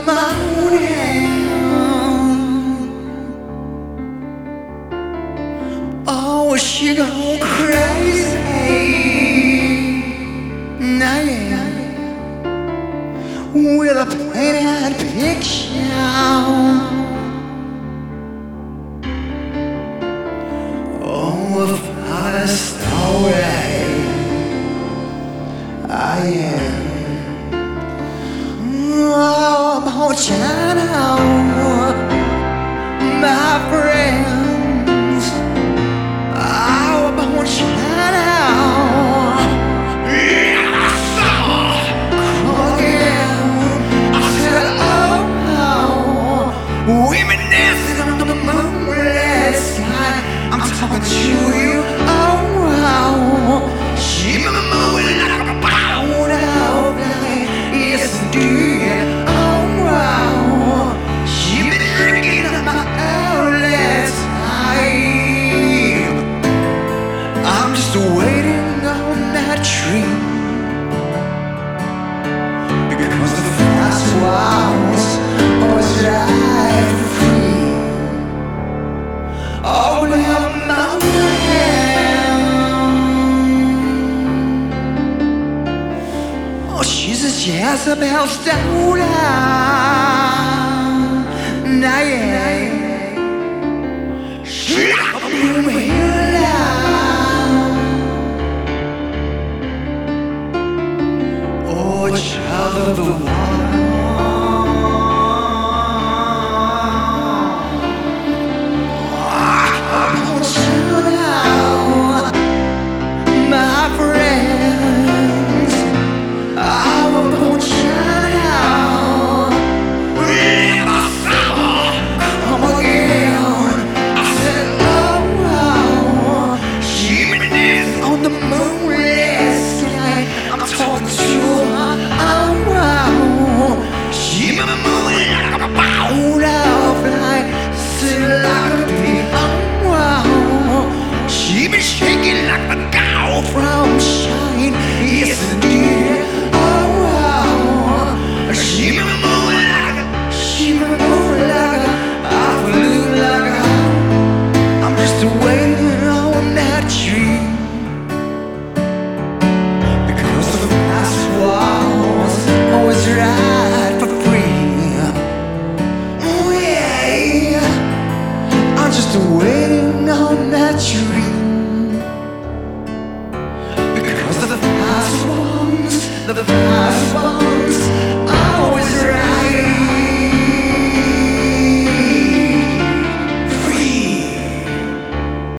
morning. Oh, she go crazy. Nah, yeah. With a painted picture. Oh, about a story. I am. Oh, about China, my friends. Oh, about China. Reminiscing on the moonlit sky. I'm talking to you. Oh, wow. She been moving like a bound out like yes, indeed. Oh, wow. She been drinking up my early time. I'm just waiting on that tree because the fast walls always drive free. Oh, now my man. Oh, she's a Jezebel's daughter. Nah, yeah. She's a blue healer. Oh, child of the water. Shaking like a cow from shine, yes indeed. Oh wow, she been moving like I flew like I'm just waiting on that tree because the fast walls always ride for free. Oh yeah, I'm just waiting on that tree. The